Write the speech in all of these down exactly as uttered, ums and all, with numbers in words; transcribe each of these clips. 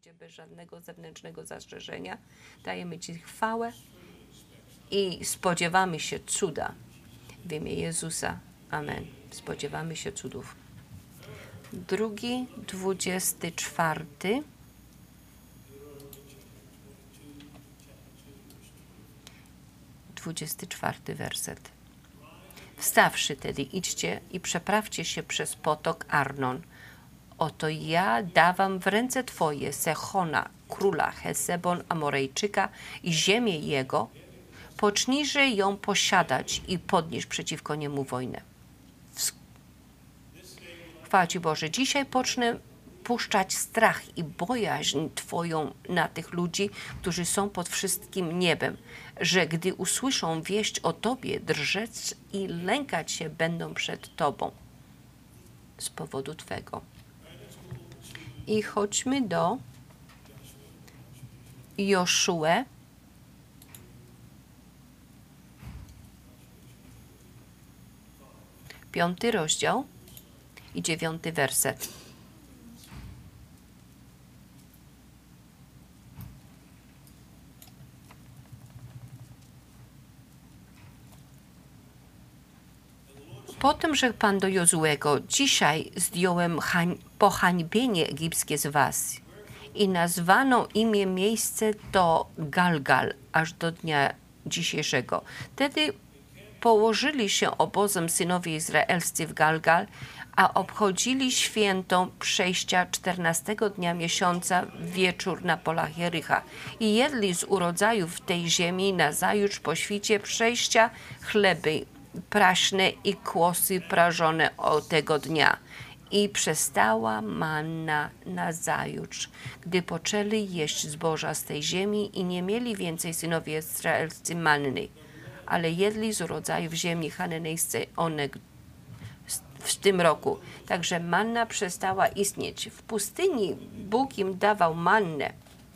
bez żadnego zewnętrznego zastrzeżenia. Dajemy Ci chwałę i spodziewamy się cuda. W imię Jezusa. Amen. Spodziewamy się cudów. Drugi, dwudziesty czwarty. Dwudziesty czwarty werset. Wstawszy tedy, idźcie i przeprawcie się przez potok Arnon. Oto ja dawam w ręce Twoje Sechona, króla Hesebon Amorejczyka i ziemię jego, pocznijże ją posiadać i podnieść przeciwko niemu wojnę. Chwała Ci Boże, dzisiaj pocznę puszczać strach i bojaźń Twoją na tych ludzi, którzy są pod wszystkim niebem, że gdy usłyszą wieść o Tobie, drżeć i lękać się będą przed Tobą z powodu Twego. I chodźmy do Jozue, piąty rozdział i dziewiąty werset. Potem rzekł Pan do Jozuego: dzisiaj zdjąłem hań, pohańbienie egipskie z was i nazwano imię miejsce to Galgal, aż do dnia dzisiejszego. Wtedy położyli się obozem synowie izraelscy w Galgal, a obchodzili święto przejścia czternastego dnia miesiąca wieczór na polach Jericha i jedli z urodzajów tej ziemi nazajutrz po świcie przejścia chleby praśne i kłosy prażone o tego dnia. I przestała manna nazajutrz, gdy poczęli jeść zboża z tej ziemi i nie mieli więcej synowie izraelscy manny, ale jedli z urodzajów ziemi chananejskiej one w tym roku. Także manna przestała istnieć. W pustyni Bóg im dawał mannę,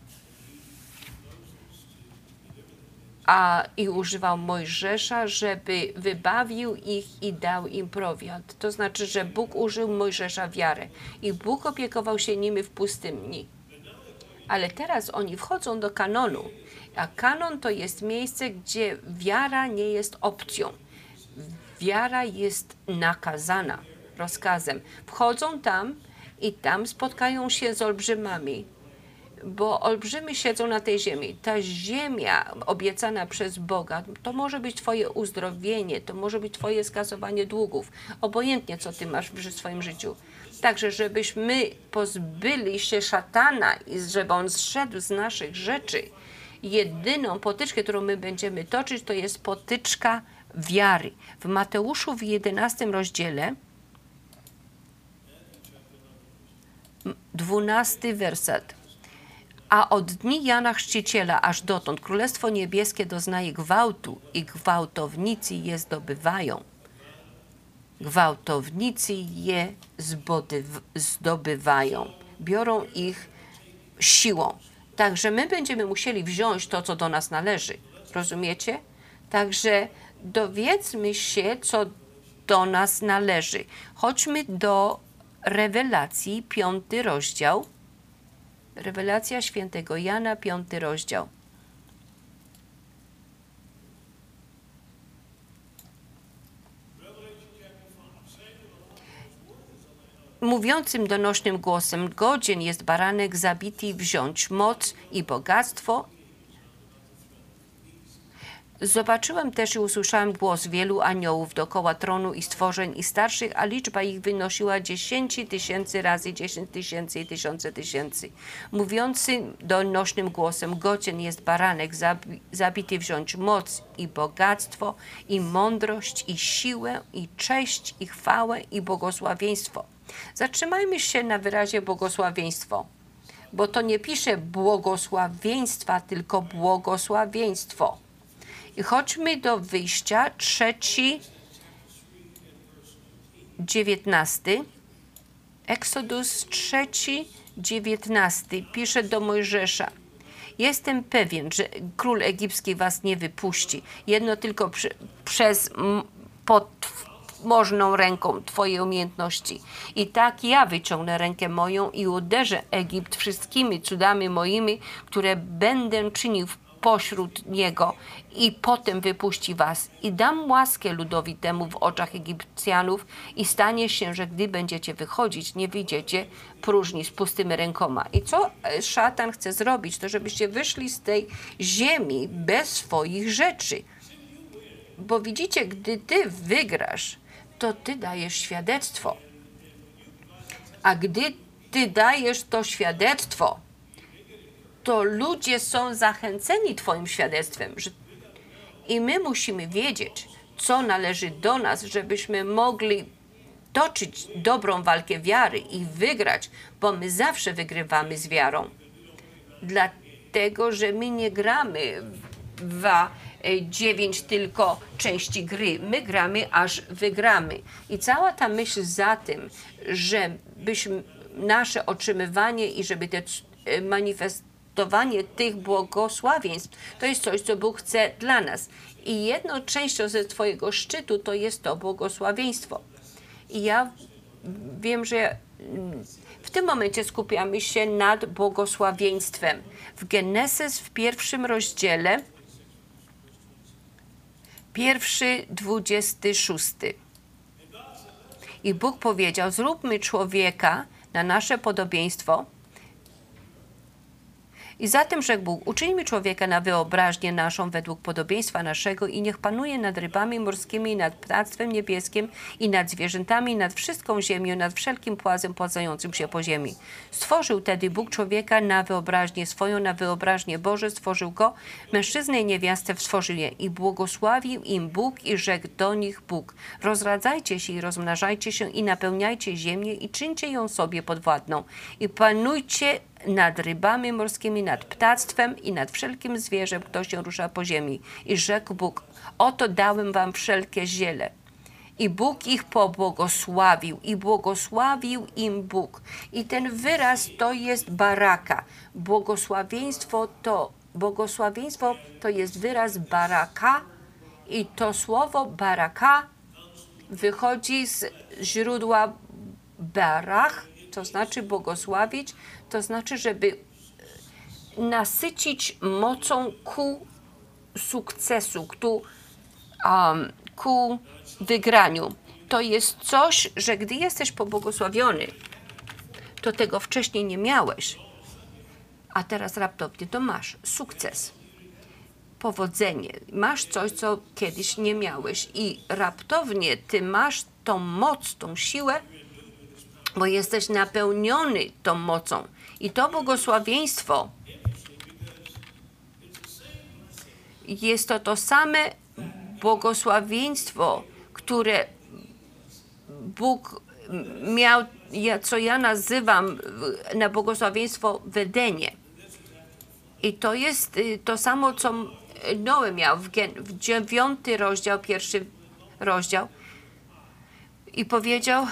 a i używał Mojżesza, żeby wybawił ich i dał im prowiant. To znaczy, że Bóg użył Mojżesza wiarę i Bóg opiekował się nimi w pustyni. Ale teraz oni wchodzą do kanonu, a kanon to jest miejsce, gdzie wiara nie jest opcją. Wiara jest nakazana rozkazem. Wchodzą tam i tam spotkają się z olbrzymami, bo olbrzymy siedzą na tej ziemi. Ta ziemia obiecana przez Boga, to może być Twoje uzdrowienie, to może być Twoje skasowanie długów, obojętnie co Ty masz w swoim życiu. Także żebyśmy pozbyli się szatana i żeby on zszedł z naszych rzeczy. Jedyną potyczkę, którą my będziemy toczyć, to jest potyczka wiary. W Mateuszu w jedenastym rozdziale, dwunasty werset. A od dni Jana Chrzciciela aż dotąd Królestwo Niebieskie doznaje gwałtu i gwałtownicy je zdobywają. Gwałtownicy je zdobywają. Biorą ich siłą. Także my będziemy musieli wziąć to, co do nas należy. Rozumiecie? Także dowiedzmy się, co do nas należy. Chodźmy do Rewelacji, piąty rozdział. Rewelacja świętego Jana, piąty rozdział. Mówiącym donośnym głosem: godzien jest baranek zabity wziąć moc i bogactwo. Zobaczyłem też i usłyszałem głos wielu aniołów dookoła tronu i stworzeń i starszych, a liczba ich wynosiła dziesięć tysięcy razy dziesięć tysięcy i tysiące tysięcy. Mówiący donośnym głosem: godzien jest baranek zabi zabity wziąć moc i bogactwo i mądrość i siłę i cześć i chwałę i błogosławieństwo. Zatrzymajmy się na wyrazie błogosławieństwo, bo to nie pisze błogosławieństwa, tylko błogosławieństwo. I chodźmy do wyjścia, trzeci, dziewiętnasty. Eksodus trzeci, dziewiętnasty. Pisze do Mojżesza: jestem pewien, że król egipski was nie wypuści. Jedno tylko przy, przez pod, możną ręką Twoje umiejętności. I tak ja wyciągnę rękę moją i uderzę Egipt wszystkimi cudami moimi, które będę czynił pośród niego i potem wypuści was. I dam łaskę ludowi temu w oczach Egipcjanów i stanie się, że gdy będziecie wychodzić, nie wyjdziecie próżni z pustymi rękoma. I co szatan chce zrobić? To żebyście wyszli z tej ziemi bez swoich rzeczy. Bo widzicie, gdy ty wygrasz, to ty dajesz świadectwo. A gdy ty dajesz to świadectwo, to ludzie są zachęceni twoim świadectwem. I my musimy wiedzieć, co należy do nas, żebyśmy mogli toczyć dobrą walkę wiary i wygrać, bo my zawsze wygrywamy z wiarą. Dlatego, że my nie gramy w dziewięć tylko części gry. My gramy, aż wygramy. I cała ta myśl za tym, żebyśmy nasze otrzymywanie i żeby te manifestowanie tych błogosławieństw, to jest coś, co Bóg chce dla nas. I jedną częścią ze twojego szczytu to jest to błogosławieństwo. I ja wiem, że w tym momencie skupiamy się nad błogosławieństwem. W Genesis w pierwszym rozdziale, pierwszy, dwudziesty szósty. I Bóg powiedział, zróbmy człowieka na nasze podobieństwo. I zatem rzekł Bóg, uczyńmy człowieka na wyobraźnię naszą według podobieństwa naszego i niech panuje nad rybami morskimi, nad ptactwem niebieskim i nad zwierzętami, nad wszystką ziemią, nad wszelkim płazem pładzającym się po ziemi. Stworzył tedy Bóg człowieka na wyobraźnię swoją, na wyobraźnię Boże stworzył go, mężczyznę i niewiastę stworzył je i błogosławił im Bóg i rzekł do nich Bóg. Rozradzajcie się i rozmnażajcie się i napełniajcie ziemię i czyńcie ją sobie podwładną i panujcie nad rybami morskimi, nad ptactwem i nad wszelkim zwierzem, kto się rusza po ziemi. I rzekł Bóg, oto dałem wam wszelkie ziele. I Bóg ich pobłogosławił i błogosławił im Bóg. I ten wyraz to jest baraka. Błogosławieństwo to, błogosławieństwo to jest wyraz baraka i to słowo baraka wychodzi z źródła barach, to znaczy błogosławić, to znaczy, żeby nasycić mocą ku sukcesu, ku, um, ku wygraniu. To jest coś, że gdy jesteś pobłogosławiony, to tego wcześniej nie miałeś, a teraz raptownie to masz sukces, powodzenie. Masz coś, co kiedyś nie miałeś i raptownie ty masz tą moc, tą siłę, bo jesteś napełniony tą mocą. I to błogosławieństwo jest to to same błogosławieństwo, które Bóg miał, co ja nazywam na błogosławieństwo w Edenie. I to jest to samo, co Noe miał w, w dziewiąty rozdział, pierwszy rozdział. I powiedział,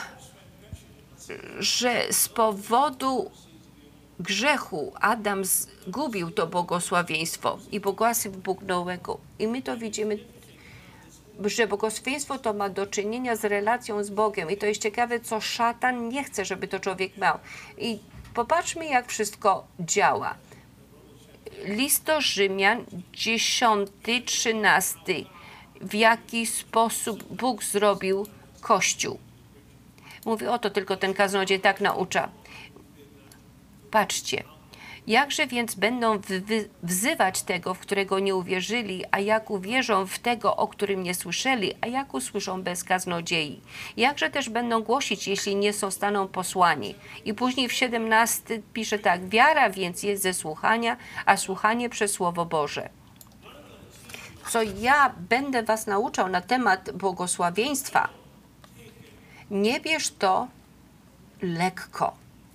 że z powodu grzechu Adam zgubił to błogosławieństwo i błogosławił Bóg Noego. I my to widzimy, że błogosławieństwo to ma do czynienia z relacją z Bogiem. I to jest ciekawe, co szatan nie chce, żeby to człowiek miał. I popatrzmy, jak wszystko działa. List do Rzymian, dziesiąty, trzynasty. W jaki sposób Bóg zrobił Kościół. Mówi, oto tylko ten kaznodziej tak naucza. Patrzcie, jakże więc będą wzywać tego, w którego nie uwierzyli, a jak uwierzą w tego, o którym nie słyszeli, a jak usłyszą bez kaznodziei? Jakże też będą głosić, jeśli nie zostaną posłani? I później w siedemnastym pisze tak, wiara więc jest ze słuchania, a słuchanie przez Słowo Boże. Co ja będę was nauczał na temat błogosławieństwa, nie bierz to lekko.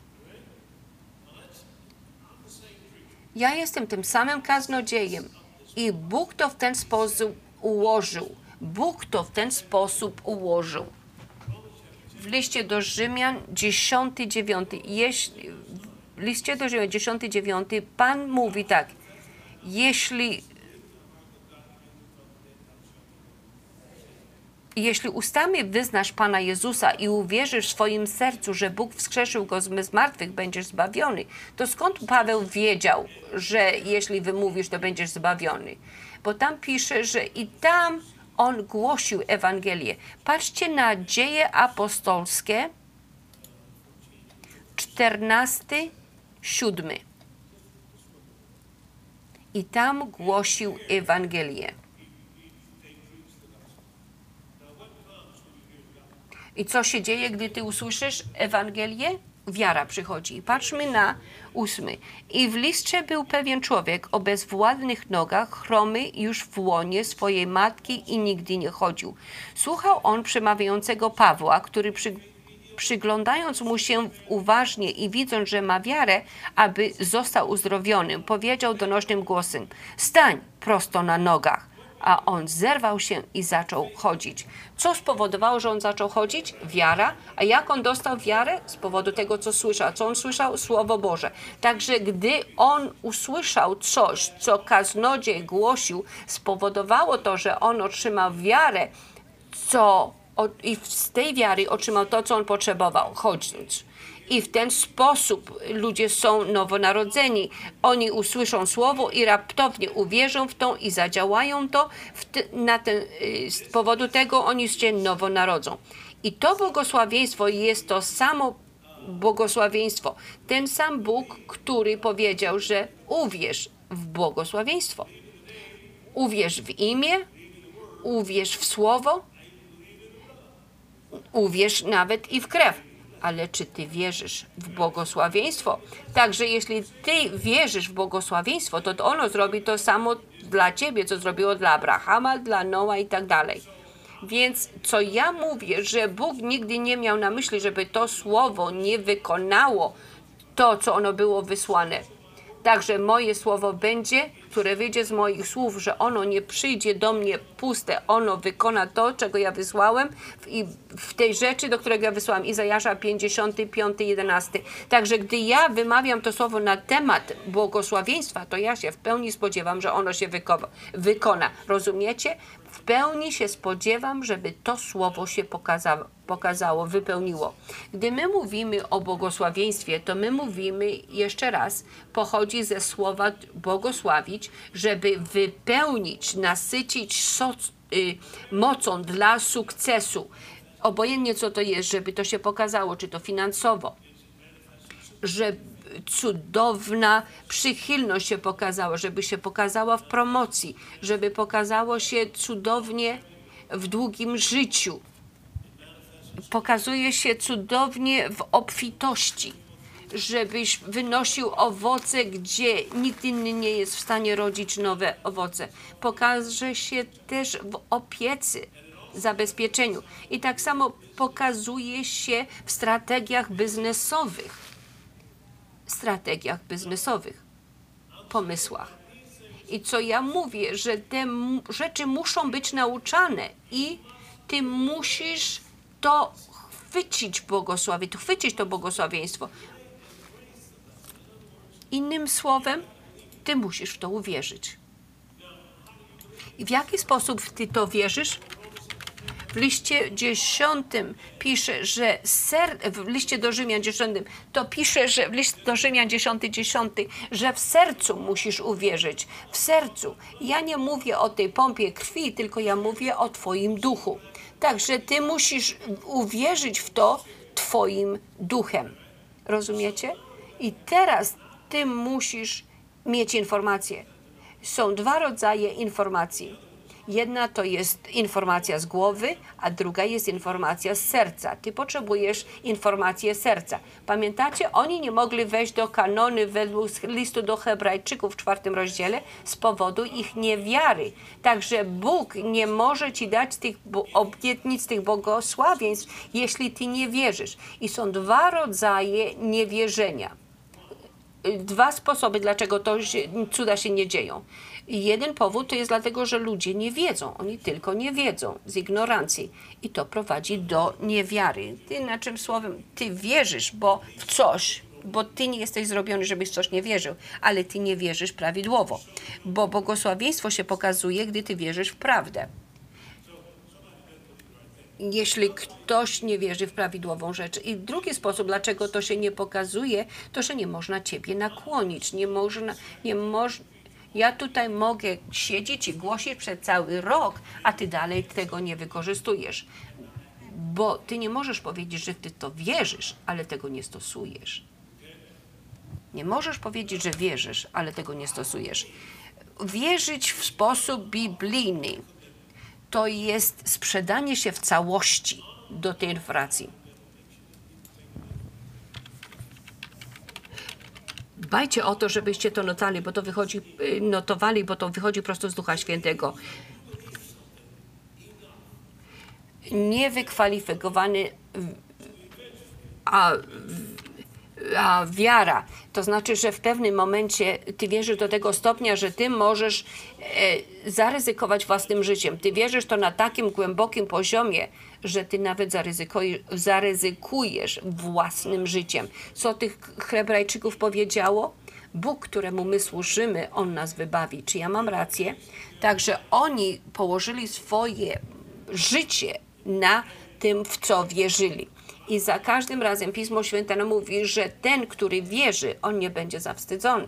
Ja jestem tym samym kaznodziejem i Bóg to w ten sposób ułożył. Bóg to w ten sposób ułożył. W liście do Rzymian dziesiąty, dziewiąty. Jeśli, w liście do Rzymian dziesiąty, dziewiąty Pan mówi tak. Jeśli Jeśli ustami wyznasz Pana Jezusa i uwierzysz w swoim sercu, że Bóg wskrzeszył Go z martwych, będziesz zbawiony, to skąd Paweł wiedział, że jeśli wymówisz, to będziesz zbawiony? Bo tam pisze, że i tam on głosił Ewangelię. Patrzcie na Dzieje Apostolskie, czternasty, siódmy. I tam głosił Ewangelię. I co się dzieje, gdy ty usłyszysz Ewangelię? Wiara przychodzi. Patrzmy na ósmy. I w Listrze był pewien człowiek o bezwładnych nogach, chromy już w łonie swojej matki i nigdy nie chodził. Słuchał on przemawiającego Pawła, który przy, przyglądając mu się uważnie i widząc, że ma wiarę, aby został uzdrowionym, powiedział donośnym głosem: stań prosto na nogach. A on zerwał się i zaczął chodzić. Co spowodowało, że on zaczął chodzić? Wiara. A jak on dostał wiarę? Z powodu tego, co słyszał. Co on słyszał? Słowo Boże. Także gdy on usłyszał coś, co kaznodziej głosił, spowodowało to, że on otrzymał wiarę, co i z tej wiary otrzymał to, co on potrzebował, chodząc. I w ten sposób ludzie są nowonarodzeni. Oni usłyszą słowo i raptownie uwierzą w to i zadziałają to. Te, na ten, z powodu tego oni się nowonarodzą. I to błogosławieństwo jest to samo błogosławieństwo. Ten sam Bóg, który powiedział, że uwierz w błogosławieństwo. Uwierz w imię, uwierz w słowo, uwierz nawet i w krew. Ale czy ty wierzysz w błogosławieństwo? Także jeśli ty wierzysz w błogosławieństwo, to ono zrobi to samo dla ciebie, co zrobiło dla Abrahama, dla Noa i tak dalej. Więc co ja mówię, że Bóg nigdy nie miał na myśli, żeby to słowo nie wykonało to, co ono było wysłane. Także moje słowo będzie, które wyjdzie z moich słów, że ono nie przyjdzie do mnie puste, ono wykona to, czego ja wysłałem i w tej rzeczy, do którego ja wysłałem. Izajasza pięćdziesiąty piąty, jedenasty. Także gdy ja wymawiam to słowo na temat błogosławieństwa, to ja się w pełni spodziewam, że ono się wykona. Rozumiecie? W pełni się spodziewam, żeby to słowo się pokazało, pokazało, wypełniło. Gdy my mówimy o błogosławieństwie, to my mówimy, jeszcze raz, pochodzi ze słowa błogosławić, żeby wypełnić, nasycić soc, y, mocą dla sukcesu. Obojętnie co to jest, żeby to się pokazało, czy to finansowo, żeby cudowna przychylność się pokazała, żeby się pokazała w promocji, żeby pokazało się cudownie w długim życiu. Pokazuje się cudownie w obfitości, żebyś wynosił owoce, gdzie nikt inny nie jest w stanie rodzić nowe owoce. Pokaże się też w opiece, zabezpieczeniu. I tak samo pokazuje się w strategiach biznesowych. strategiach biznesowych, pomysłach. I co ja mówię, że te rzeczy muszą być nauczane i ty musisz to chwycić błogosławie, to chwycić to błogosławieństwo. Innym słowem, ty musisz w to uwierzyć. I w jaki sposób ty to wierzysz? W liście dziesiątym pisze, że ser, w liście do Rzymian dziesiątym, to pisze, że w liście do Rzymian dziesiąty, dziesiąty, że w sercu musisz uwierzyć. W sercu. Ja nie mówię o tej pompie krwi, tylko ja mówię o twoim duchu. Także ty musisz uwierzyć w to twoim duchem. Rozumiecie? I teraz ty musisz mieć informacje. Są dwa rodzaje informacji. Jedna to jest informacja z głowy, a druga jest informacja z serca. Ty potrzebujesz informacji z serca. Pamiętacie, oni nie mogli wejść do kanonu według listu do Hebrajczyków w czwartym rozdziale z powodu ich niewiary. Także Bóg nie może ci dać tych obietnic, tych błogosławieństw, jeśli ty nie wierzysz. I są dwa rodzaje niewierzenia. Dwa sposoby, dlaczego to się, cuda się nie dzieją. Jeden powód to jest dlatego, że ludzie nie wiedzą. Oni tylko nie wiedzą z ignorancji. I to prowadzi do niewiary. Ty, na czym słowem, ty wierzysz, bo w coś, bo ty nie jesteś zrobiony, żebyś w coś nie wierzył, ale ty nie wierzysz prawidłowo. Bo błogosławieństwo się pokazuje, gdy ty wierzysz w prawdę. jeśli ktoś nie wierzy w prawidłową rzecz. I drugi sposób, dlaczego to się nie pokazuje, to, że nie można ciebie nakłonić. Nie można, nie moż... Ja tutaj mogę siedzieć i głosić przez cały rok, a ty dalej tego nie wykorzystujesz. Bo ty nie możesz powiedzieć, że ty to wierzysz, ale tego nie stosujesz. Nie możesz powiedzieć, że wierzysz, ale tego nie stosujesz. Wierzyć w sposób biblijny to jest sprzedanie się w całości do tej inflacji. Dbajcie o to, żebyście to notali, bo to wychodzi, notowali, bo to wychodzi prosto z Ducha Świętego. Niewykwalifikowany a, a wiara, to znaczy, że w pewnym momencie ty wierzysz do tego stopnia, że ty możesz e, zaryzykować własnym życiem. Ty wierzysz to na takim głębokim poziomie, że ty nawet zaryzykujesz własnym życiem. Co tych Hebrajczyków powiedziało? Bóg, któremu my służymy, On nas wybawi. Czy ja mam rację? Także oni położyli swoje życie na tym, w co wierzyli. I za każdym razem Pismo Święte nam mówi, że ten, który wierzy, on nie będzie zawstydzony.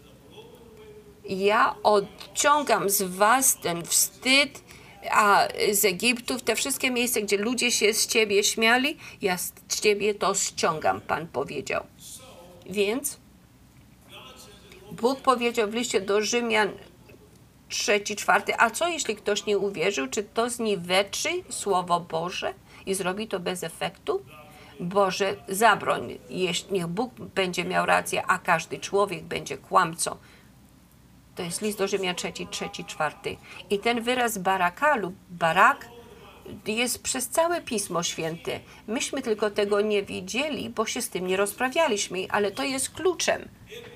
Ja odciągam z was ten wstyd, a z Egiptu, te wszystkie miejsca, gdzie ludzie się z ciebie śmiali, ja z ciebie to ściągam, Pan powiedział. Więc Bóg powiedział w liście do Rzymian trzeci, czwarty, a co jeśli ktoś nie uwierzył, czy to zniweczy Słowo Boże i zrobi to bez efektu? Boże, zabroń, jeśli niech Bóg będzie miał rację, a każdy człowiek będzie kłamcą. To jest list do Rzymian trzeci, trzeci, czwarty. I ten wyraz baraka lub barak jest przez całe Pismo Święte. Myśmy tylko tego nie widzieli, bo się z tym nie rozprawialiśmy, ale to jest kluczem.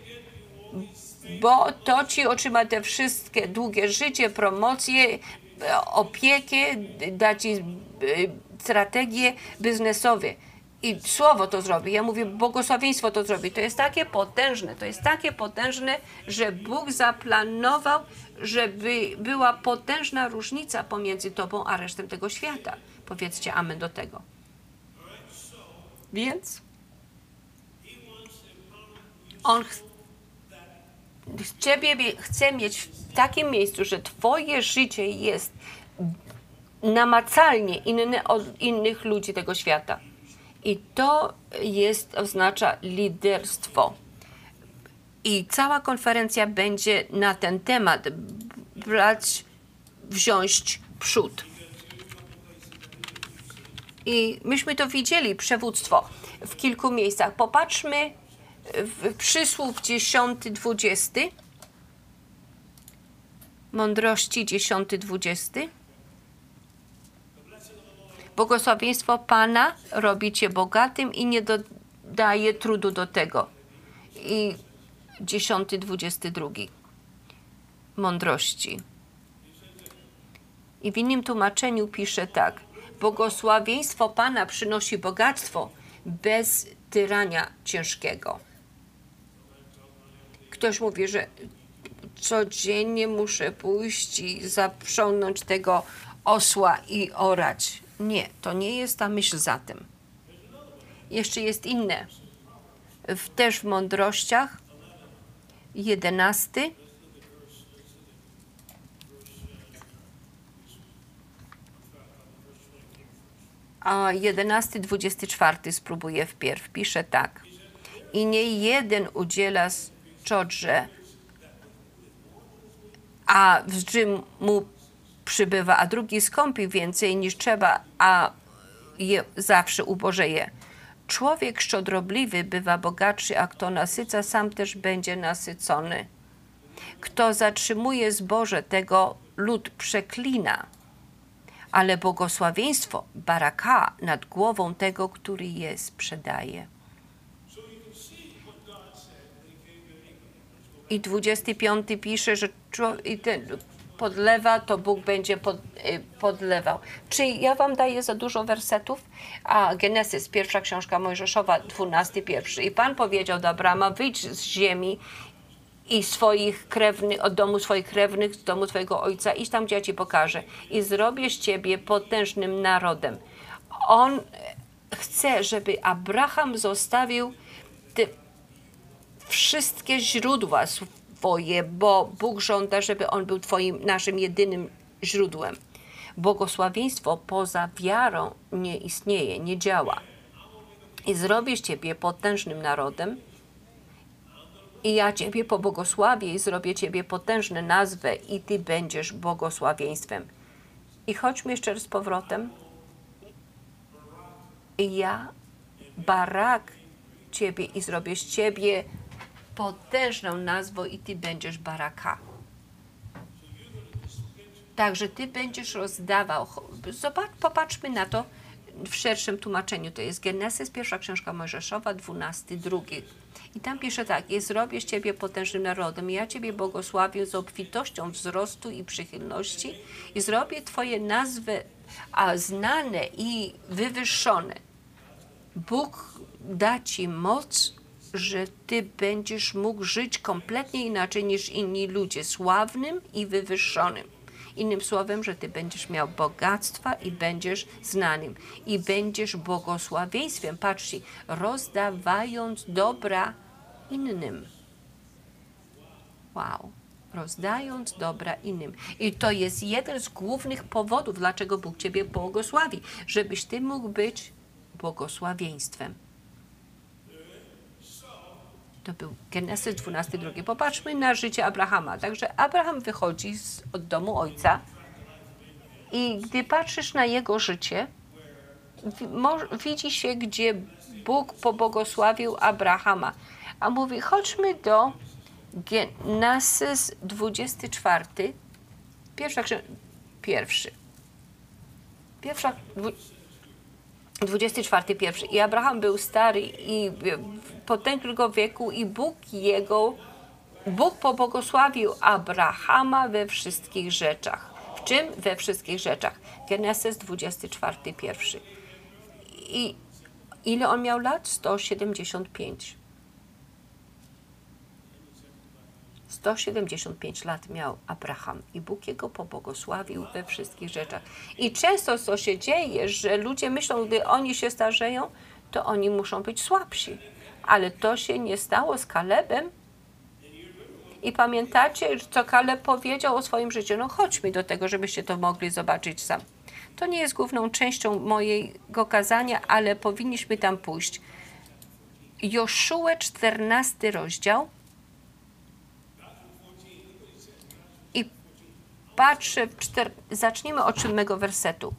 Bo to ci otrzyma te wszystkie długie życie, promocje, opiekę, da ci strategie biznesowe. I słowo to zrobi. Ja mówię, błogosławieństwo to zrobi. To jest takie potężne, to jest takie potężne, że Bóg zaplanował, żeby była potężna różnica pomiędzy tobą a resztą tego świata. Powiedzcie amen do tego. Więc On ch ciebie chce mieć w takim miejscu, że twoje życie jest namacalnie inne od innych ludzi tego świata. I to jest, oznacza liderstwo. I cała konferencja będzie na ten temat brać, wziąć przód. I myśmy to widzieli, przywództwo, w kilku miejscach. Popatrzmy w Przysłów dziesiąty, dwudziesty. Mądrości dziesiąty, dwudziesty. Błogosławieństwo Pana robi cię bogatym i nie dodaje trudu do tego. I dziesiąty, dwudziesty drugi. Mądrości. I w innym tłumaczeniu pisze tak. Błogosławieństwo Pana przynosi bogactwo bez tyrania ciężkiego. Ktoś mówi, że codziennie muszę pójść i zaprzątnąć tego osła i orać. Nie, to nie jest ta myśl za tym. Jeszcze jest inne. W, też w mądrościach jedenasty. A jedenasty, dwudziesty czwarty spróbuję wpierw. Pisze tak. I nie jeden udziela szczodrze, a w czym mu przybywa, a drugi skąpi więcej niż trzeba, a je zawsze ubożeje. Człowiek szczodrobliwy bywa bogatszy, a kto nasyca, sam też będzie nasycony. Kto zatrzymuje zboże, tego lud przeklina, ale błogosławieństwo, baraka, nad głową tego, który je sprzedaje. I dwudziesty piąty pisze, że człowiek podlewa, to Bóg będzie pod, podlewał. Czy ja wam daję za dużo wersetów? A Genesis, pierwsza książka Mojżeszowa, dwunasty, pierwszy. I Pan powiedział do Abrama, wyjdź z ziemi i swoich krewnych, od domu swoich krewnych, z domu twojego ojca, idź tam, gdzie ja ci pokażę. I zrobię z ciebie potężnym narodem. on chce, żeby Abraham zostawił te wszystkie źródła swoje, bo Bóg żąda, żeby on był twoim, naszym jedynym źródłem. Błogosławieństwo poza wiarą nie istnieje, nie działa. I zrobię z ciebie potężnym narodem i ja ciebie pobłogosławię i zrobię ciebie potężną nazwę i ty będziesz błogosławieństwem. I chodźmy jeszcze raz z powrotem. I ja barak ciebie i zrobię z ciebie potężną nazwą i ty będziesz baraka. Także ty będziesz rozdawał. Zobacz, popatrzmy na to w szerszym tłumaczeniu. To jest Genesis, pierwsza książka Mojżeszowa, dwunasty, drugi. I tam pisze tak, i zrobię z ciebie potężnym narodem, i ja ciebie błogosławię z obfitością wzrostu i przychylności i zrobię twoje nazwy a znane i wywyższone. Bóg da ci moc, że ty będziesz mógł żyć kompletnie inaczej niż inni ludzie, sławnym i wywyższonym. Innym słowem, że ty będziesz miał bogactwa i będziesz znanym. I będziesz błogosławieństwem, patrzcie, rozdawając dobra innym. Wow. Rozdając dobra innym. I to jest jeden z głównych powodów, dlaczego Bóg ciebie błogosławi. Żebyś ty mógł być błogosławieństwem. To był Genesis dwunasty, drugi. Popatrzmy na życie Abrahama. Także Abraham wychodzi z, od domu ojca i gdy patrzysz na jego życie, widzi się, gdzie Bóg pobłogosławił Abrahama. A mówi, chodźmy do Genesis dwudziesty czwarty, pierwsza pierwszy. Pierwsza, dwudziesty czwarty, pierwszy. I Abraham był stary i potężnego wieku i Bóg jego, Bóg pobłogosławił Abrahama we wszystkich rzeczach. W czym? We wszystkich rzeczach. Genesis dwudziesty czwarty, pierwszy. I ile on miał lat? sto siedemdziesiąt pięć. sto siedemdziesiąt pięć lat miał Abraham i Bóg jego pobłogosławił we wszystkich rzeczach. I często co się dzieje, że ludzie myślą, gdy oni się starzeją, to oni muszą być słabsi. Ale to się nie stało z Kalebem. I pamiętacie, co Kaleb powiedział o swoim życiu? No chodźmy do tego, żebyście to mogli zobaczyć sam. To nie jest główną częścią mojego kazania, ale powinniśmy tam pójść. Jozue czternasty rozdział. I patrzę, w czter... zacznijmy od siódmego wersetu.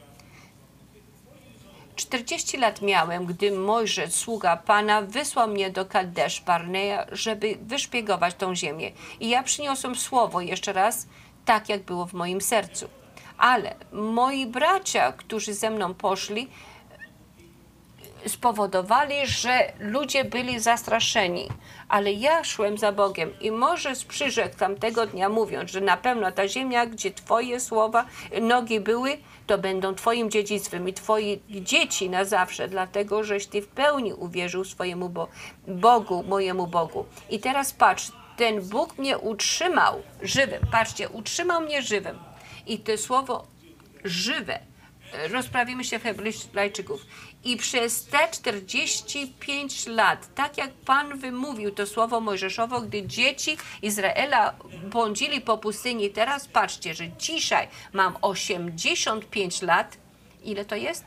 czterdzieści lat miałem, gdy Mojżesz, sługa Pana, wysłał mnie do Kadesz Barnea, żeby wyszpiegować tą ziemię. I ja przyniosłem słowo jeszcze raz, tak jak było w moim sercu. Ale moi bracia, którzy ze mną poszli, spowodowali, że ludzie byli zastraszeni. Ale ja szłem za Bogiem i Mojżesz przyrzekł tamtego dnia, mówiąc, że na pewno ta ziemia, gdzie Twoje słowa, nogi były, to będą Twoim dziedzictwem i Twoje dzieci na zawsze, dlatego żeś Ty w pełni uwierzył swojemu Bo- Bogu, mojemu Bogu. I teraz patrz, ten Bóg mnie utrzymał żywym. Patrzcie, utrzymał mnie żywym. I to słowo żywe, rozprawimy się w Hebrajczyków. I przez te czterdzieści pięć lat, tak jak Pan wymówił to słowo Mojżeszowo, gdy dzieci Izraela błądzili po pustyni, teraz patrzcie, że dzisiaj mam osiemdziesiąt pięć lat. Ile to jest?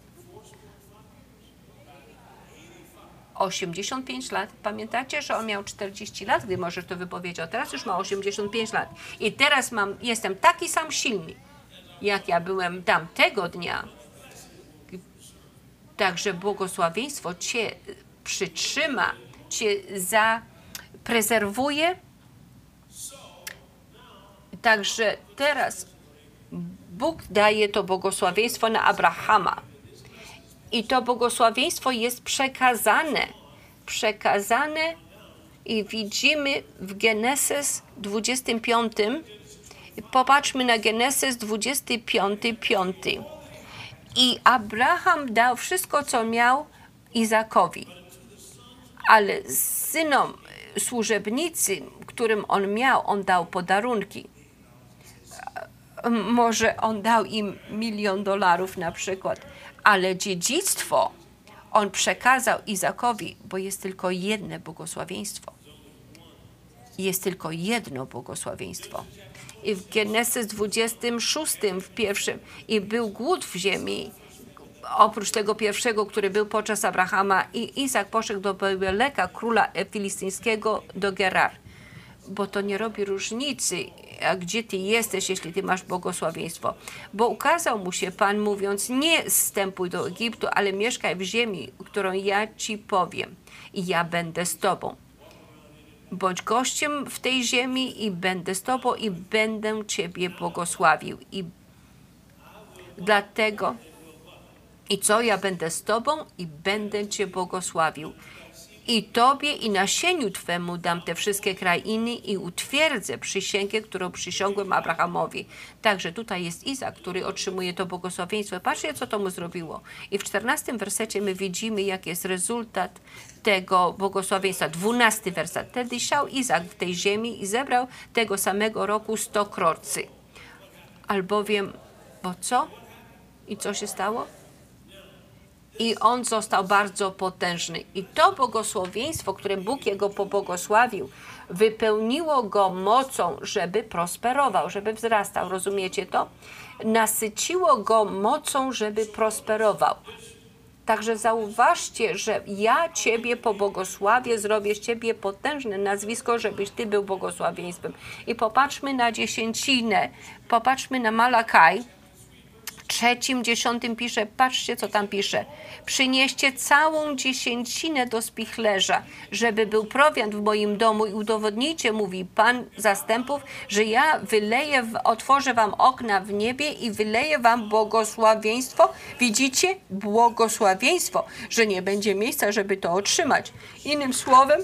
osiemdziesiąt pięć lat. Pamiętacie, że on miał czterdzieści lat, gdy Mojżesz to wypowiedział. Teraz już ma osiemdziesiąt pięć lat. I teraz mam, jestem taki sam silny, jak ja byłem tamtego dnia. Także błogosławieństwo Cię przytrzyma, Cię zaprezerwuje. Także teraz Bóg daje to błogosławieństwo na Abrahama. I to błogosławieństwo jest przekazane. Przekazane i widzimy w Genesis dwudziestym piątym. Popatrzmy na Genesis dwudziesty piąty, piąty. I Abraham dał wszystko, co miał Izakowi. Ale synom, służebnicy, którym on miał, on dał podarunki. Może on dał im milion dolarów na przykład. ale dziedzictwo on przekazał Izakowi, bo jest tylko jedno błogosławieństwo. Jest tylko jedno błogosławieństwo. I w Genesis dwudziestym szóstym w pierwszym i był głód w ziemi, oprócz tego pierwszego, który był podczas Abrahama, i Izak poszedł do Abimeleka, króla filistyńskiego, do Gerar. Bo to nie robi różnicy, a gdzie ty jesteś, jeśli ty masz błogosławieństwo. Bo ukazał mu się Pan, mówiąc, nie zstępuj do Egiptu, ale mieszkaj w ziemi, którą ja ci powiem, i ja będę z tobą. Bądź gościem w tej ziemi i będę z tobą i będę ciebie błogosławił. I dlatego, i co, ja będę z tobą i będę cię błogosławił. I tobie i nasieniu twemu dam te wszystkie krainy i utwierdzę przysięgę, którą przysiągłem Abrahamowi. Także tutaj jest Izak, który otrzymuje to błogosławieństwo. Patrzcie, co to mu zrobiło. I w czternastym wersecie my widzimy, jaki jest rezultat tego błogosławieństwa. Dwunasty werset. Wtedy siał Izak w tej ziemi i zebrał tego samego roku sto krocy. Albowiem, bo co? I co się stało? I on został bardzo potężny. I to błogosławieństwo, które Bóg jego pobłogosławił, wypełniło go mocą, żeby prosperował, żeby wzrastał. Rozumiecie to? Nasyciło go mocą, żeby prosperował. Także zauważcie, że ja ciebie pobłogosławię, zrobię z ciebie potężne nazwisko, żebyś ty był błogosławieństwem. I popatrzmy na dziesięcinę. Popatrzmy na Malakaj. Trzecim, dziesiątym pisze, patrzcie, co tam pisze. Przynieście całą dziesięcinę do spichlerza, żeby był prowiant w moim domu i udowodnijcie, mówi Pan zastępów, że ja wyleję, otworzę wam okna w niebie i wyleję wam błogosławieństwo. Widzicie? Błogosławieństwo, że nie będzie miejsca, żeby to otrzymać. Innym słowem,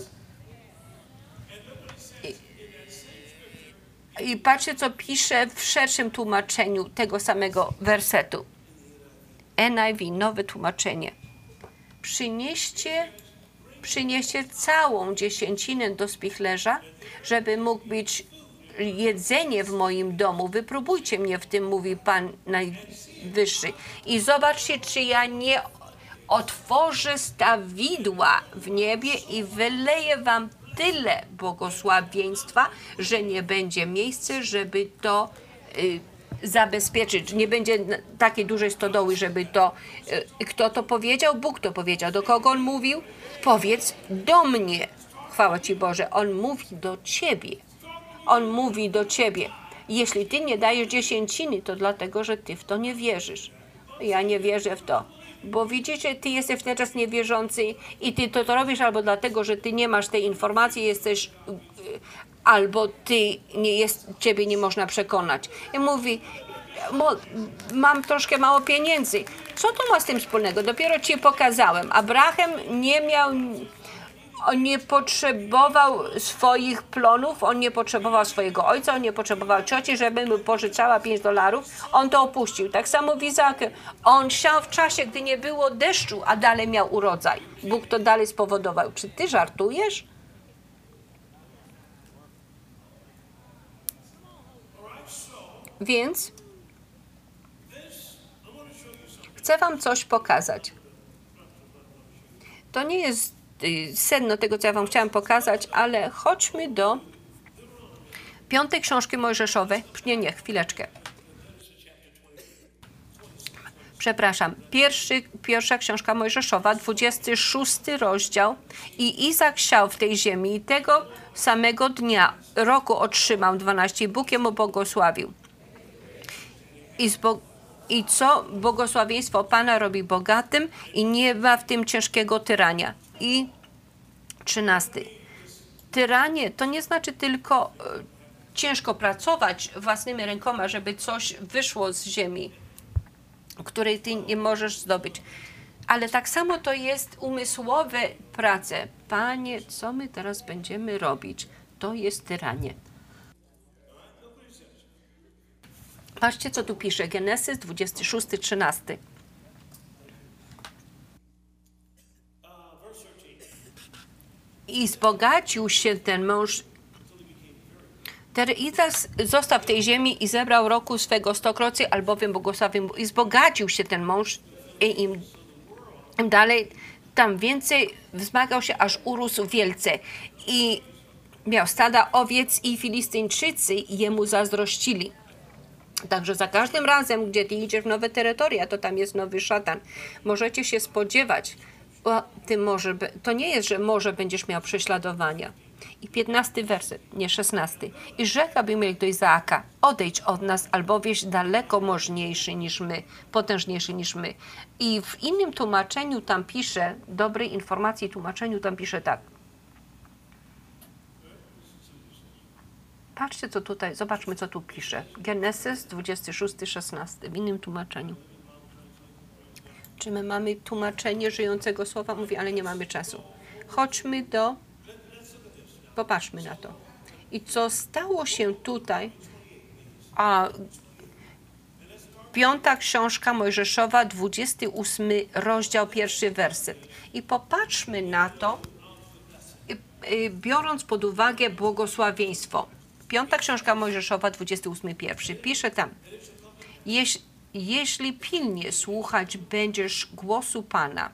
i patrzcie, co pisze w szerszym tłumaczeniu tego samego wersetu. N I V, nowe tłumaczenie. Przynieście, przynieście całą dziesięcinę do spichlerza, żeby mógł być jedzenie w moim domu. Wypróbujcie mnie w tym, mówi Pan Najwyższy. I zobaczcie, czy ja nie otworzę stawidła w niebie i wyleję wam tyle błogosławieństwa, że nie będzie miejsca, żeby to y, zabezpieczyć. Nie będzie takiej dużej stodoły, żeby to... Y, kto to powiedział? Bóg to powiedział. Do kogo on mówił? Powiedz do mnie. Chwała Ci Boże. On mówi do Ciebie. On mówi do Ciebie. Jeśli Ty nie dajesz dziesięciny, to dlatego, że Ty w to nie wierzysz. Ja nie wierzę w to. Bo widzicie, ty jesteś teraz niewierzący i ty to, to robisz albo dlatego, że ty nie masz tej informacji, jesteś, albo ty nie jest, ciebie nie można przekonać. I mówi, mam troszkę mało pieniędzy. Co to ma z tym wspólnego? Dopiero ci pokazałem. Abraham nie miał, on nie potrzebował swoich plonów, on nie potrzebował swojego ojca, on nie potrzebował cioci, żeby mu pożyczała pięć dolarów. On to opuścił. Tak samo w Izaku. On siał w czasie, gdy nie było deszczu, a dalej miał urodzaj. Bóg to dalej spowodował. Czy ty żartujesz? Więc chcę wam coś pokazać. To nie jest sedno tego, co ja wam chciałam pokazać, ale chodźmy do piątej książki Mojżeszowej. Nie, nie, chwileczkę. Przepraszam. Pierwszy, pierwsza książka Mojżeszowa, dwudziesty szósty rozdział. I Izak siał w tej ziemi i tego samego dnia roku otrzymał dwanaście i Bóg jemu błogosławił. I zbo I co błogosławieństwo Pana robi bogatym i nie ma w tym ciężkiego tyrania. I trzynasty. Tyranie to nie znaczy tylko e, ciężko pracować własnymi rękoma, żeby coś wyszło z ziemi, której ty nie możesz zdobyć. Ale tak samo to jest umysłowe prace. Panie, co my teraz będziemy robić? To jest tyranie. Patrzcie, co tu pisze. Genesis dwudziesty szósty, trzynasty. I wzbogacił się ten mąż. Tereidas został w tej ziemi i zebrał roku swego stokrocy, albowiem błogosławił. I wzbogacił się ten mąż I im, im dalej, tam więcej wzmagał się, aż urósł wielce. I miał stada owiec i Filistyńczycy jemu zazdrościli. Także za każdym razem, gdzie ty idziesz w nowe terytoria, to tam jest nowy szatan. Możecie się spodziewać, o, ty może, to nie jest, że może będziesz miał prześladowania. I piętnasty werset, nie szesnasty. I rzekł Abimelech do Izaaka, odejdź od nas, albowieś daleko możniejszy niż my, potężniejszy niż my. I w innym tłumaczeniu tam pisze, dobrej informacji tłumaczeniu tam pisze tak. Patrzcie, co tutaj, zobaczmy, co tu pisze. Genesis dwudziesty szósty, szesnasty, w innym tłumaczeniu. Czy my mamy tłumaczenie żyjącego słowa? Mówi, ale nie mamy czasu. Chodźmy do... Popatrzmy na to. I co stało się tutaj, a piąta książka Mojżeszowa, dwudziesty ósmy rozdział, pierwszy werset. I popatrzmy na to, biorąc pod uwagę błogosławieństwo. Piąta książka Mojżeszowa, dwudziesty ósmy, pierwszy. Pisze tam, Jeś, jeśli pilnie słuchać będziesz głosu Pana,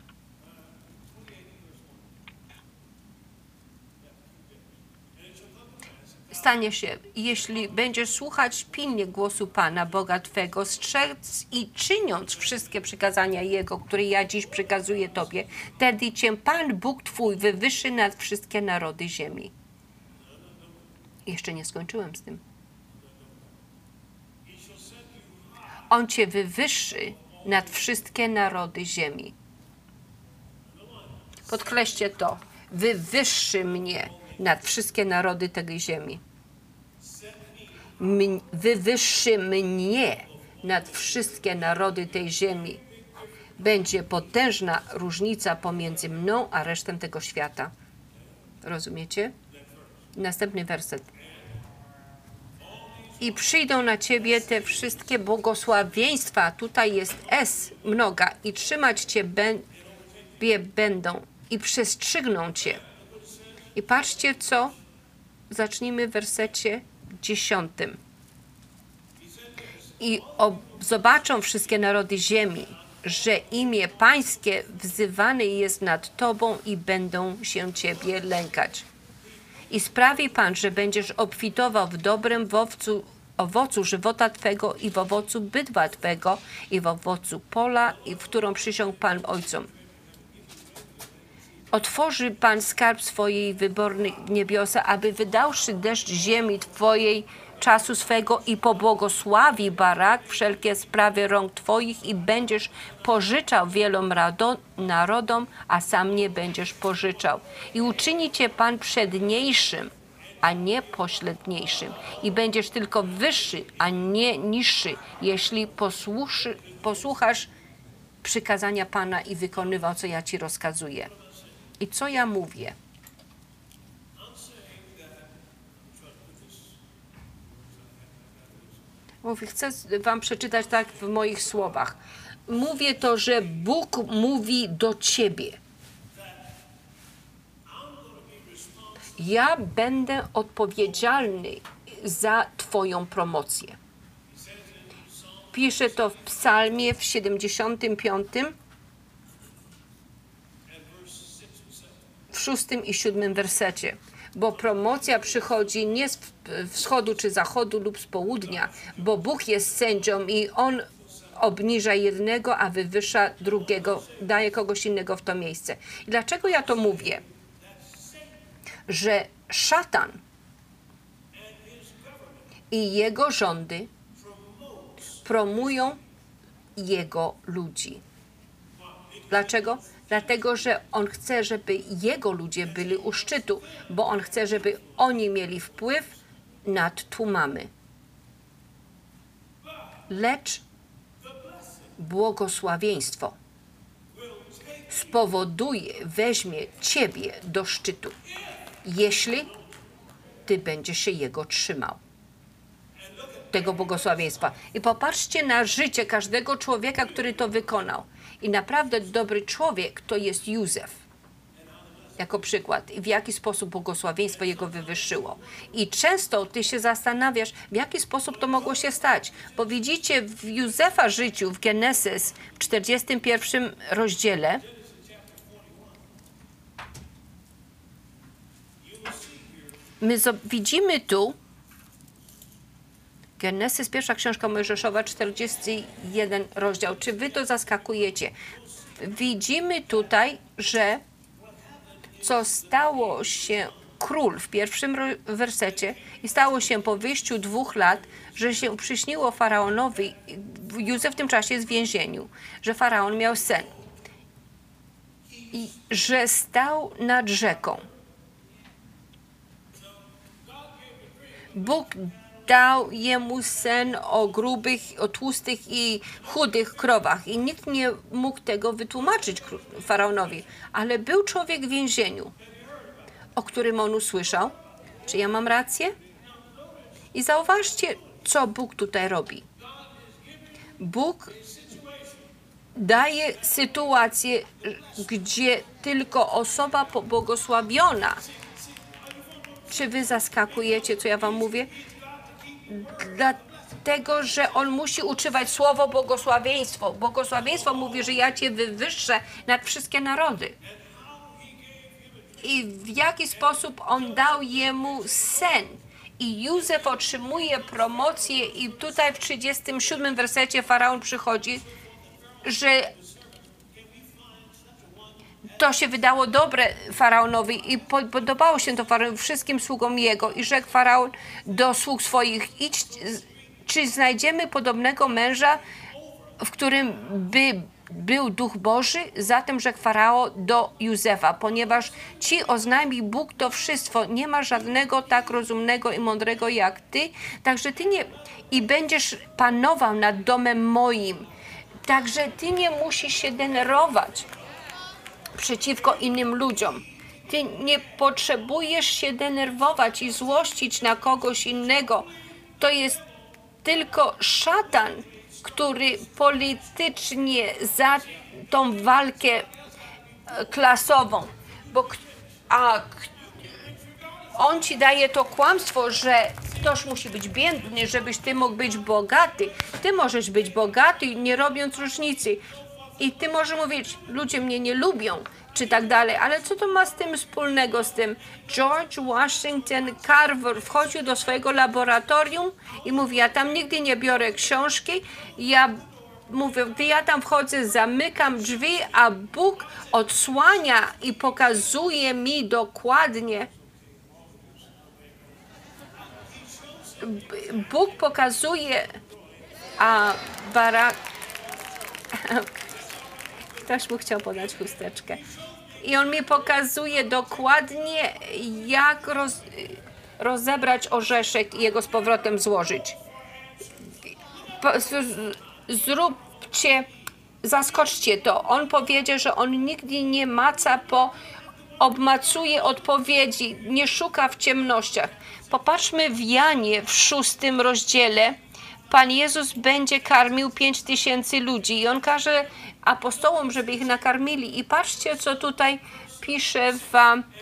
stanie się, jeśli będziesz słuchać pilnie głosu Pana, Boga Twego, strzec i czyniąc wszystkie przykazania Jego, które ja dziś przekazuję Tobie, wtedy Cię Pan, Bóg Twój, wywyższy nad wszystkie narody ziemi. Jeszcze nie skończyłem z tym. On Cię wywyższy nad wszystkie narody ziemi. Podkreślcie to. Wywyższy mnie nad wszystkie narody tej ziemi. M- wywyższy mnie nad wszystkie narody tej ziemi. Będzie potężna różnica pomiędzy mną a resztą tego świata. Rozumiecie? Następny werset. I przyjdą na ciebie te wszystkie błogosławieństwa. Tutaj jest S, mnoga. I trzymać cię będą. I przestrzygną cię. I patrzcie, co? Zacznijmy w wersecie dziesiątym. I ob- zobaczą wszystkie narody ziemi, że imię Pańskie wzywane jest nad Tobą i będą się Ciebie lękać. I sprawi Pan, że będziesz obfitował w dobrym w owcu, owocu żywota Twego i w owocu bydła Twego i w owocu pola, i w którą przysiągł Pan ojcom. Otworzy Pan skarb swojej wybornej niebiosa, aby wydałszy deszcz ziemi Twojej czasu swego i pobłogosławi barak wszelkie sprawy rąk Twoich i będziesz pożyczał wielom rado, narodom, a sam nie będziesz pożyczał. I uczyni Cię Pan przedniejszym, a nie pośredniejszym. I będziesz tylko wyższy, a nie niższy, jeśli posłuszy, posłuchasz przykazania Pana i wykonywał, co ja Ci rozkazuję. I co ja mówię? Mówię, chcę wam przeczytać tak w moich słowach. Mówię to, że Bóg mówi do ciebie. Ja będę odpowiedzialny za twoją promocję. Pisze to w psalmie w siedemdziesiątym piątym, w szóstym i siódmym wersecie. Bo promocja przychodzi nie z wschodu czy zachodu lub z południa, bo Bóg jest sędzią i On obniża jednego, a wywyższa drugiego, daje kogoś innego w to miejsce. I dlaczego ja to mówię? Że szatan i jego rządy promują jego ludzi. Dlaczego? Dlatego, że on chce, żeby jego ludzie byli u szczytu, bo on chce, żeby oni mieli wpływ nad tłumami. Lecz błogosławieństwo spowoduje, weźmie ciebie do szczytu, jeśli ty będziesz się jego trzymał. Tego błogosławieństwa. I popatrzcie na życie każdego człowieka, który to wykonał. I naprawdę dobry człowiek to jest Józef. jako przykład i w jaki sposób błogosławieństwo jego wywyższyło. I często ty się zastanawiasz, w jaki sposób to mogło się stać. Bo widzicie w Józefa życiu, w Genesis, w czterdziestym pierwszym rozdziale, my widzimy tu, Genesis, pierwsza książka Mojżeszowa, czterdziesty pierwszy rozdział. Czy wy to zaskakujecie? Widzimy tutaj, że co stało się król w pierwszym wersecie i stało się po wyjściu dwóch lat, że się przyśniło faraonowi, Józef w tym czasie jest w więzieniu, że faraon miał sen i że stał nad rzeką. Bóg dał jemu sen o grubych, o tłustych i chudych krowach i nikt nie mógł tego wytłumaczyć faraonowi, ale był człowiek w więzieniu, o którym on usłyszał. Czy ja mam rację? I zauważcie, co Bóg tutaj robi. Bóg daje sytuację, gdzie tylko osoba pobłogosławiona. Czy wy zaskakujecie, co ja wam mówię? Dlatego, że on musi używać słowo błogosławieństwo. Błogosławieństwo mówi, że ja cię wywyższę nad wszystkie narody. I w jaki sposób on dał jemu sen. I Józef otrzymuje promocję i tutaj w trzydziestym siódmym wersecie faraon przychodzi, że to się wydało dobre faraonowi i podobało się to faraonowi, wszystkim sługom jego i rzekł faraon do sług swoich, idź, czy znajdziemy podobnego męża, w którym by był Duch Boży? Zatem rzekł faraon do Józefa, ponieważ ci oznajmi Bóg to wszystko, nie ma żadnego tak rozumnego i mądrego jak ty, także ty nie i będziesz panował nad domem moim, także ty nie musisz się denerwować przeciwko innym ludziom. Ty nie potrzebujesz się denerwować i złościć na kogoś innego. To jest tylko szatan, który politycznie za tą walkę klasową, bo a on ci daje to kłamstwo, że ktoś musi być biedny, żebyś ty mógł być bogaty. Ty możesz być bogaty, nie robiąc różnicy. I ty możesz mówić, ludzie mnie nie lubią, czy tak dalej, ale co to ma z tym wspólnego z tym? George Washington Carver wchodził do swojego laboratorium i mówi, ja tam nigdy nie biorę książki, ja mówię, gdy ja tam wchodzę, zamykam drzwi, a Bóg odsłania i pokazuje mi dokładnie, Bóg pokazuje, a Barak ktoś mu chciał podać chusteczkę. I on mi pokazuje dokładnie, jak roz, rozebrać orzeszek i jego z powrotem złożyć. Zróbcie, zaskoczcie to. On powiedział, że on nigdy nie maca po, obmacuje odpowiedzi, nie szuka w ciemnościach. Popatrzmy w Janie w szóstym rozdziale. Pan Jezus będzie karmił pięć tysięcy ludzi i on każe apostołom, żeby ich nakarmili. I patrzcie, co tutaj pisze w,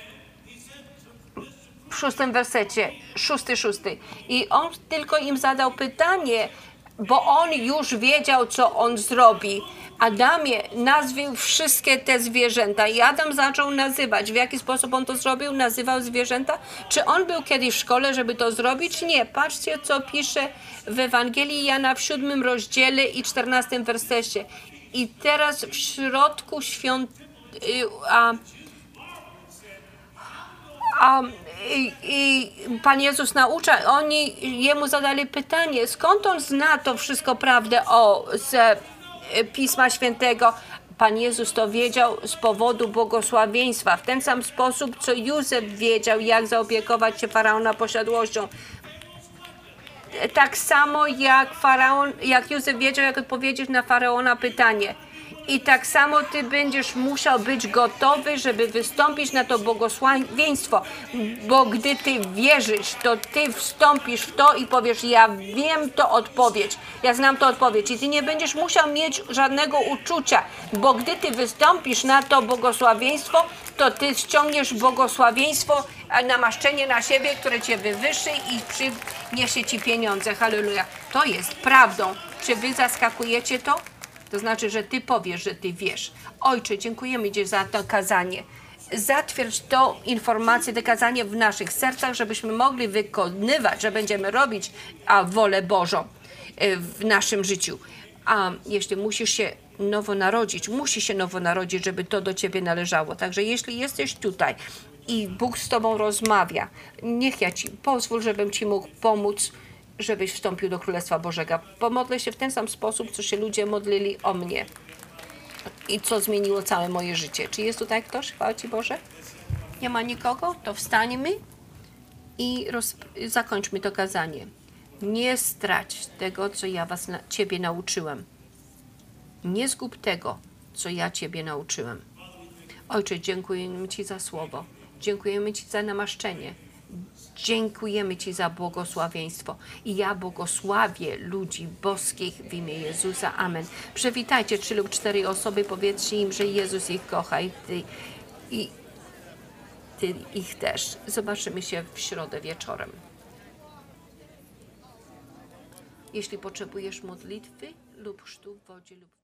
w szóstym wersecie, szósty, szósty. I on tylko im zadał pytanie, bo on już wiedział, co on zrobi. Adamie, nazwij wszystkie te zwierzęta. I Adam zaczął nazywać. W jaki sposób on to zrobił? Nazywał zwierzęta? Czy on był kiedyś w szkole, żeby to zrobić? Nie. Patrzcie, co pisze w Ewangelii Jana w siódmym rozdziale i czternastym wersecie. I teraz w środku świąt... A, a, i, i Pan Jezus naucza, oni jemu zadali pytanie, skąd on zna to wszystko prawdę o z Pisma Świętego. Pan Jezus to wiedział z powodu błogosławieństwa. W ten sam sposób, co Józef wiedział, jak zaopiekować się faraona posiadłością. Tak samo jak faraon, jak Józef wiedział, jak odpowiedzieć na faraona pytanie. I tak samo Ty będziesz musiał być gotowy, żeby wystąpić na to błogosławieństwo. Bo gdy Ty wierzysz, to Ty wstąpisz w to i powiesz, ja wiem to odpowiedź. Ja znam to odpowiedź. I Ty nie będziesz musiał mieć żadnego uczucia. Bo gdy Ty wystąpisz na to błogosławieństwo, to Ty ściągniesz błogosławieństwo, namaszczenie na siebie, które Cię wywyższy i przyniesie Ci pieniądze. Halleluja. To jest prawdą. Czy Wy zaskakujecie to? To znaczy, że Ty powiesz, że Ty wiesz. Ojcze, dziękujemy Ci za to kazanie. Zatwierdź tą informację, to kazanie w naszych sercach, żebyśmy mogli wykonywać, że będziemy robić a, wolę Bożą w naszym życiu. A jeśli musisz się nowo narodzić, musi się nowo narodzić, żeby to do Ciebie należało. Także jeśli jesteś tutaj i Bóg z Tobą rozmawia, niech ja Ci pozwól, żebym Ci mógł pomóc, żebyś wstąpił do Królestwa Bożego. Pomodlę się w ten sam sposób, co się ludzie modlili o mnie i co zmieniło całe moje życie. Czy jest tutaj ktoś? Chwała Ci Boże. Nie ma nikogo? To wstańmy i roz... zakończmy to kazanie. Nie strać tego, co ja was na... Ciebie nauczyłem. Nie zgub tego, co ja Ciebie nauczyłem. Ojcze, dziękujemy Ci za słowo. Dziękujemy Ci za namaszczenie. Dziękujemy Ci za błogosławieństwo. I ja błogosławię ludzi boskich w imię Jezusa. Amen. Przywitajcie trzy lub cztery osoby, powiedzcie im, że Jezus ich kocha i Ty, i ty ich też. Zobaczymy się w środę wieczorem. Jeśli potrzebujesz modlitwy lub chrztu w wodzie lub